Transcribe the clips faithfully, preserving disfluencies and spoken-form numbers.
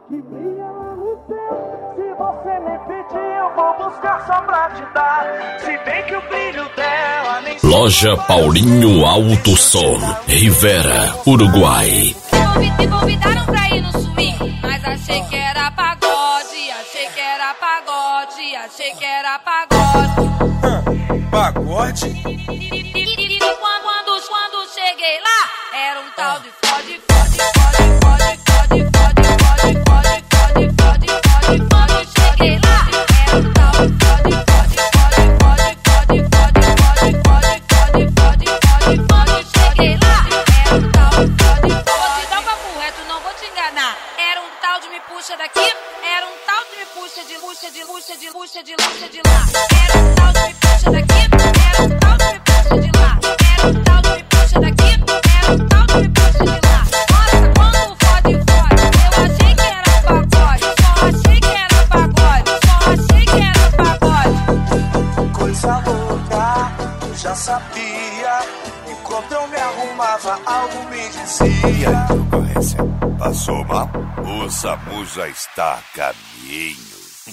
Queria lá no céu, se você me pedir, eu vou buscar só pra te dar. Se bem que o brilho dela nem Loja Paulinho Alto Som, Rivera, Uruguai. Me convidaram pra ir no swing, mas achei que era pagode, achei que era pagode, achei que era pagode. Pagode? E quando, quando, quando cheguei lá, era um tal de fode, fode, fode, fode, fode, fode, fode, fode, fode, fode, fode. Cheguei lá, era um tal de fode, fode, fode, fode, fode, fode, fode, fode, fode, fode, fode. Cheguei lá, era um tal de fode, fode. Vou te dar um papo reto, não vou te enganar. Era um tal de me puxa daqui, era um tal de me puxa de puxa de puxa de puxa de puxa de lá. Era um tal de me puxa daqui, era um tal de me puxa de lá. Era um tal de me puxa daqui, era um tal de me puxa de lá. Nossa, quando fode, fode, eu achei que era pagode, só achei que era pagode, só achei que era pagode. coisa louca, eu já sabia. Enquanto eu me arrumava, algo me dizia. Concorrência, passou mal? O SAMU já está a caminho.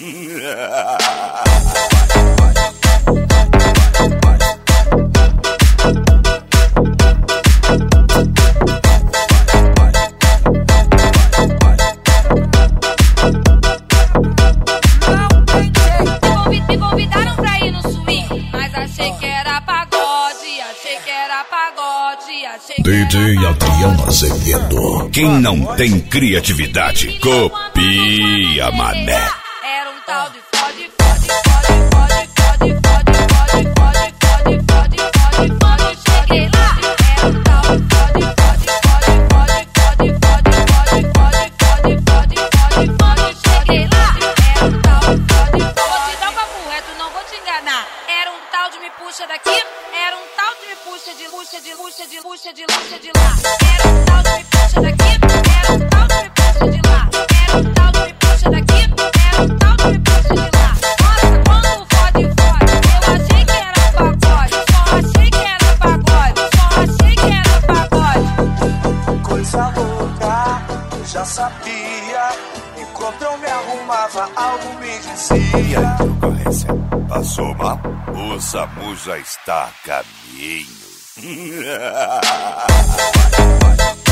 Me convidaram pra ir no swing, mas achei que era pagode, achei que era pagode, achei que D J era Adriano Azevedo. Quem não tem criatividade, copia, mané. Era um tal de fode, fode, fode, fode, fode, fode, fode, fode, fode, fode, fode, fode. Cheguei lá, era um tal de fode, fode, fode, fode, fode, fode, fode, fode, fode, fode, fode. Cheguei lá, era um tal de fode, fode. Vou te dar um papo reto, não vou te enganar. Era um tal de me puxa daqui, era um tal de me puxa de puxa de puxa de puxa de puxa de lá. Era um tal de me puxa daqui, era um tal de me puxa de lá. Era um tal de me puxa daqui, era um tal de me puxa de lá. Nossa, quando fode, fode, eu achei que era pagode, só achei que era pagode, só achei que era pagode. Coisa louca, eu já sabia. Enquanto eu me arrumava, algo me dizia. Concorrência, passou mal? O SAMU já está a caminho.